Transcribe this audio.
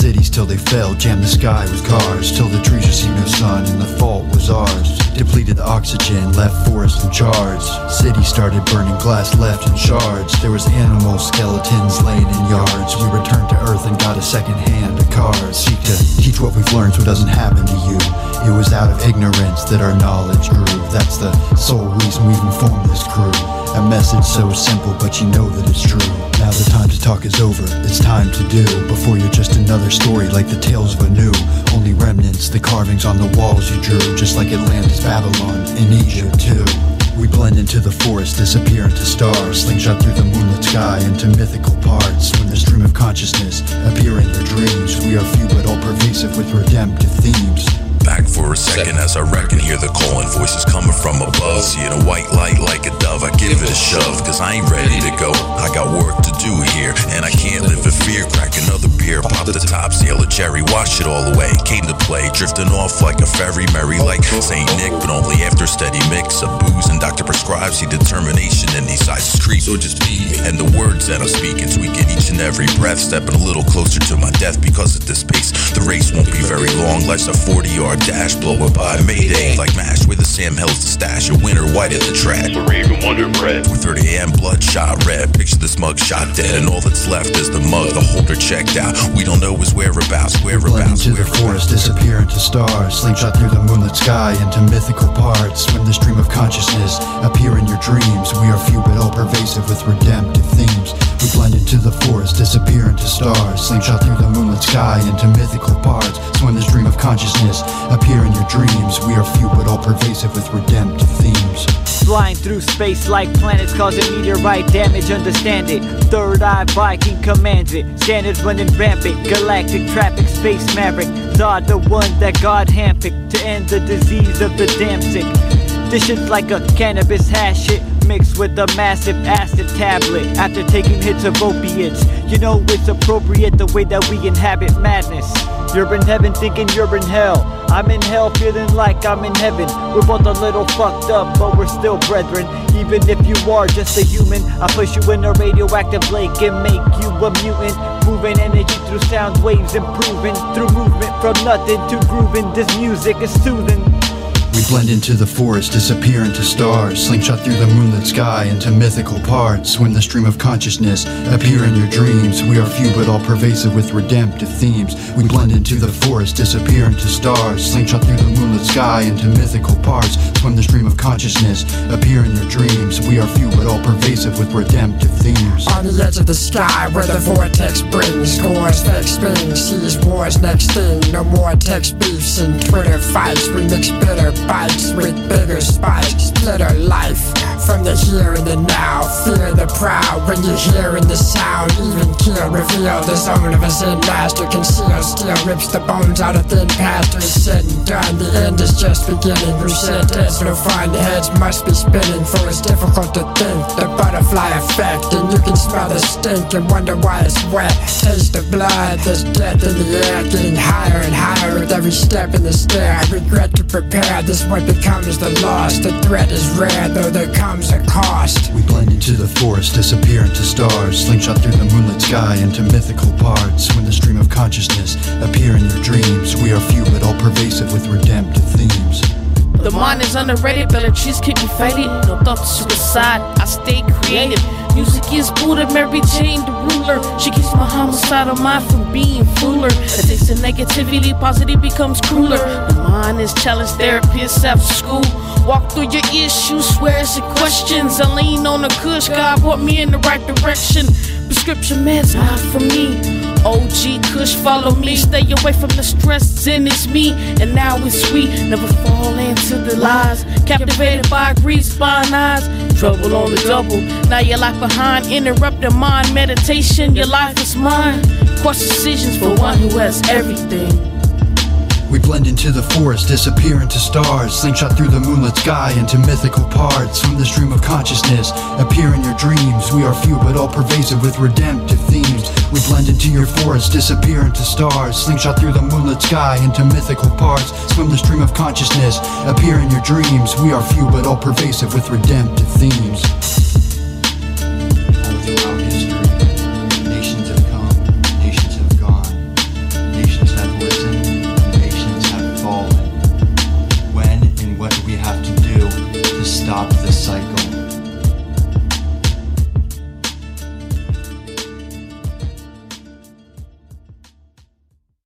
cities till they fell, jammed the sky with cars, till the trees received no sun and the fault was ours. Depleted the oxygen, left forests in charge. Cities started burning, glass left in shards. There was animal skeletons laying in yards. We returned to earth and got a second hand of cards. Seek to teach what we've learned so it doesn't happen to you. It was out of ignorance that our knowledge grew. That's the sole reason we've informed this crew. A message so simple, but you know that it's true. Now the time to talk is over, it's time to do. Before you're just another story like the tales of Anu. Only remnants, the carvings on the walls you drew. Just like Atlantis, Babylon, and Egypt too. We blend into the forest, disappear into stars. Slingshot through the moonlit sky into mythical parts. When the stream of consciousness appear in your dreams. We are few but all pervasive with redemptive themes. Back for a second as I reckon, hear the calling voices coming from above. Seeing a white light like a dove, I give it a shove, cause I ain't ready to go. I got work to do here, and I can't live in fear. Crack another beer, pop the top, sail a cherry, wash it all away. Came to play, drifting off like a ferry, merry like Saint Nick, but only after steady mix of booze and doctor prescribes. See determination in these sizes creep, so just be me. And the words that I'm speaking, tweaking each and every breath, stepping a little closer to my death because at this pace. The race won't be very long, life's a 40-yard dash, blowing by Mayday like MASH, where the Sam Hell's the stash, a winter white at the track. The Raven Wonder Bread. 4:30 a.m. bloodshot red. Picture this mug shot dead, and all that's left is the mug, the holder checked out. We don't know his whereabouts. Blend into the forest, disappear into stars. Slingshot through the moonlit sky into mythical parts. Swim the stream of consciousness, appear in your dreams. We are few but all pervasive with redemptive themes. We blend into the forest, disappear into stars. Slingshot through the moonlit sky into mythical parts. Swim the stream of consciousness, appear in your dreams. We are few but all pervasive with redemptive themes. Flying through space like planets, causing meteorite damage, understand it. Third eye Viking commands it. Standards running rampant, galactic traffic, space maverick. Zod the one that God handpicked to end the disease of the damn sick. This shit's like a cannabis hash shit mixed with a massive acid tablet. After taking hits of opiates, you know it's appropriate the way that we inhabit madness. You're in heaven thinking you're in hell. I'm in hell feeling like I'm in heaven. We're both a little fucked up, but we're still brethren. Even if you are just a human, I push you in a radioactive lake and make you a mutant. Moving energy through sound waves, improving through movement from nothing to grooving. This music is soothing. We blend into the forest, disappear into stars. Slingshot through the moonlit sky into mythical parts. Swim the stream of consciousness, appear in your dreams. We are few but all pervasive with redemptive themes. We blend into the forest, disappear into stars. Slingshot through the moonlit sky into mythical parts. Swim the stream of consciousness, appear in your dreams. We are few but all pervasive with redemptive themes. On the edge of the sky where the vortex brings scores, fake spins, sees wars next thing. No more text beefs and Twitter fights. We mix bitter bites with bigger spikes. Splitter life from the here and the now. Fear the proud when you're hearing the sound. Even kill, reveal the zone of a Zen master. Conceal, still rips the bones out of thin pastures. Said and done, the end is just beginning. Who said there's no fun? The heads must be spinning, for it's difficult to think. The butterfly effect, and you can smell the stink and wonder why it's wet. Taste the blood, there's death in the air. Getting higher and higher with every step in the stair. I regret to prepare. This what becomes the loss. The threat is rare, though there comes a cost. We blend into the forest, disappear into stars. Slingshot through the moonlit sky into mythical parts. Swim the stream of consciousness, appear in your dreams. We are few but all pervasive with redemptive themes. The mind is underrated, better cheese keep me faded. No thought to suicide, I stay creative. Music is Buddha, Mary Jane the ruler. She keeps my homicidal mind from being fuller. A taste of negativity, positive becomes crueler. The mind is challenge therapists after school. Walk through your issues, swears and questions. I lean on the kush, God brought me in the right direction. Prescription meds, not for me. OG Kush, follow me. Stay away from the stress, Zen is me. And now it's sweet, never fall into the lies. Captivated by grease, spine eyes. Trouble on the double, now your life behind. Interrupt the mind, meditation, your life is mine. Cross decisions for one who has everything. We blend into the forest, disappear into stars. Slingshot through the moonlit sky into mythical parts. From the stream of consciousness, appear in your dreams. We are few but all pervasive with redemptive themes. We blend into your forest, disappear into stars. Slingshot through the moonlit sky into mythical parts. Swim the stream of consciousness, appear in your dreams. We are few but all pervasive with redemptive themes. All throughout history, nations have come, nations have gone. stop the cycle.